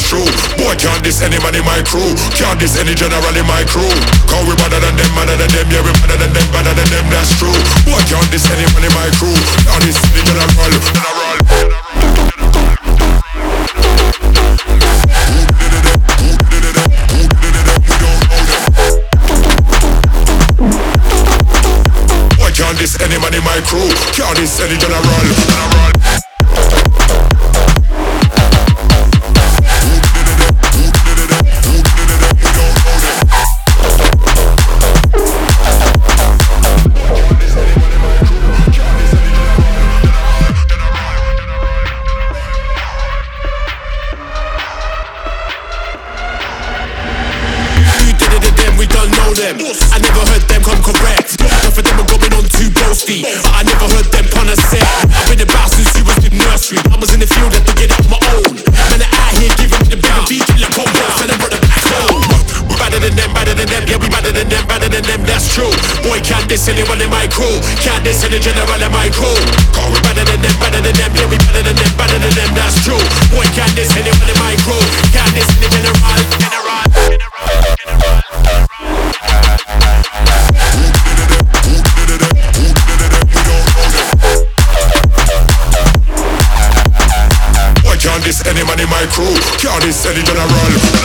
true. Boy, can't diss any man in my crew. Can't diss any general in my crew. Cause we better than them, yeah, we better than them, that's true. Boy, can't diss any man in my crew. Can't diss any general. Can't diss any man in my crew. Can't diss any general. We don't know them. I never heard them come correct. None of them are going on too boasty, but I never heard them pun a set. I've been about since you was in nursery. I was in the field at to get up my own. Man, I out here giving the bigger beat, kill a combo, and I brought it back home. We better than them, yeah, we better than them, that's true. Boy, can't diss anyone in my crew. Can't diss any general in my crew. Cause we better than them, yeah, we better than them, that's true. Boy, can't diss anyone in my crew. Can't diss any general. Can't diss any man in my crew. Can't diss any general.